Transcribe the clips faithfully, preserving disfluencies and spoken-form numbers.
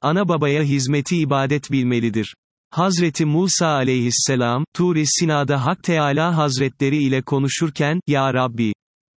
Ana babaya hizmeti ibadet bilmelidir. Hazreti Musa aleyhisselam, Tur-i Sina'da Hak Teâlâ Hazretleri ile konuşurken, Ya Rabbi,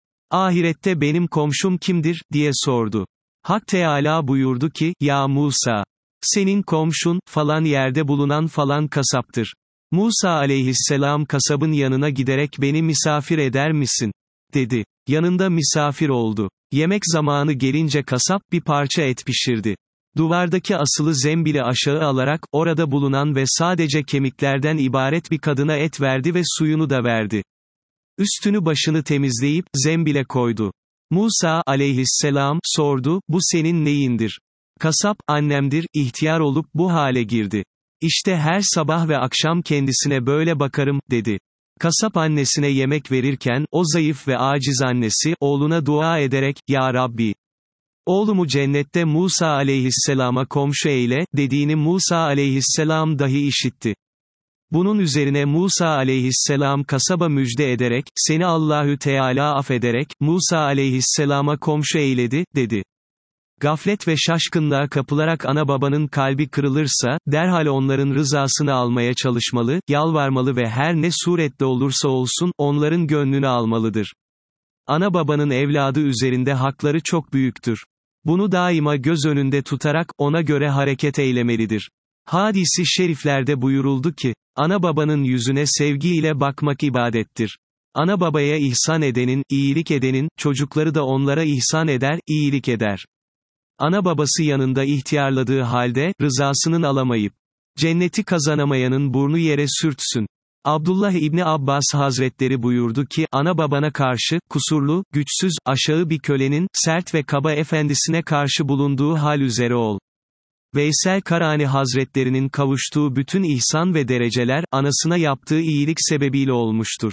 ahirette benim komşum kimdir, diye sordu. Hak Teâlâ buyurdu ki, Ya Musa, senin komşun, falan yerde bulunan falan kasaptır. Musa aleyhisselam kasabın yanına giderek beni misafir eder misin? Dedi. Yanında misafir oldu. Yemek zamanı gelince kasap bir parça et pişirdi. Duvardaki asılı zembili aşağı alarak, orada bulunan ve sadece kemiklerden ibaret bir kadına et verdi ve suyunu da verdi. Üstünü başını temizleyip, zembile koydu. Musa aleyhisselam, sordu, bu senin neyindir? Kasap, annemdir, ihtiyar olup bu hale girdi. İşte her sabah ve akşam kendisine böyle bakarım, dedi. Kasap annesine yemek verirken, o zayıf ve aciz annesi, oğluna dua ederek, Ya Rabbi, oğlumu cennette Musa aleyhisselama komşu eyle, dediğini Musa aleyhisselam dahi işitti. Bunun üzerine Musa aleyhisselam kasaba müjde ederek, seni Allahü Teala affederek, Musa aleyhisselama komşu eyledi, dedi. Gaflet ve şaşkınlığa kapılarak ana babanın kalbi kırılırsa, derhal onların rızasını almaya çalışmalı, yalvarmalı ve her ne surette olursa olsun, onların gönlünü almalıdır. Ana babanın evladı üzerinde hakları çok büyüktür. Bunu daima göz önünde tutarak, ona göre hareket eylemelidir. Hadis-i şeriflerde buyuruldu ki, ana babanın yüzüne sevgiyle bakmak ibadettir. Ana babaya ihsan edenin, iyilik edenin, çocukları da onlara ihsan eder, iyilik eder. Ana babası yanında ihtiyarladığı halde, rızasının alamayıp, cenneti kazanamayanın burnu yere sürtsün. Abdullah İbni Abbas Hazretleri buyurdu ki, ana babana karşı, kusurlu, güçsüz, aşağı bir kölenin, sert ve kaba efendisine karşı bulunduğu hal üzere ol. Veysel Karani Hazretlerinin kavuştuğu bütün ihsan ve dereceler, anasına yaptığı iyilik sebebiyle olmuştur.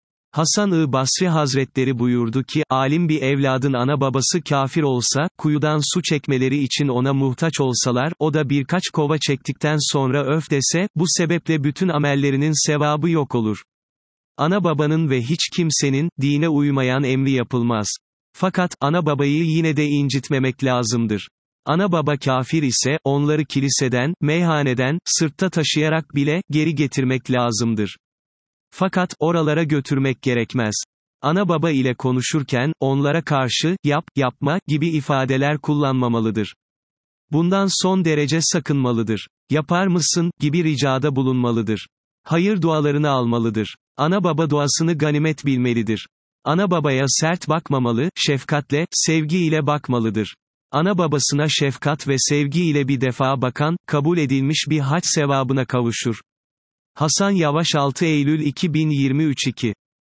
Hasan-ı Basri Hazretleri buyurdu ki, alim bir evladın ana babası kafir olsa, kuyudan su çekmeleri için ona muhtaç olsalar, o da birkaç kova çektikten sonra öf dese, bu sebeple bütün amellerinin sevabı yok olur. Ana babanın ve hiç kimsenin, dine uymayan emri yapılmaz. Fakat, ana babayı yine de incitmemek lazımdır. Ana baba kafir ise, onları kiliseden, meyhaneden, sırtta taşıyarak bile, geri getirmek lazımdır. Fakat, oralara götürmek gerekmez. Ana baba ile konuşurken, onlara karşı, yap, yapma, gibi ifadeler kullanmamalıdır. Bundan son derece sakınmalıdır. Yapar mısın, gibi ricada bulunmalıdır. Hayır dualarını almalıdır. Ana baba duasını ganimet bilmelidir. Ana babaya sert bakmamalı, şefkatle, sevgiyle bakmalıdır. Ana babasına şefkat ve sevgi ile bir defa bakan, kabul edilmiş bir hac sevabına kavuşur. Hasan Yavaş altı Eylül iki bin yirmi üç iki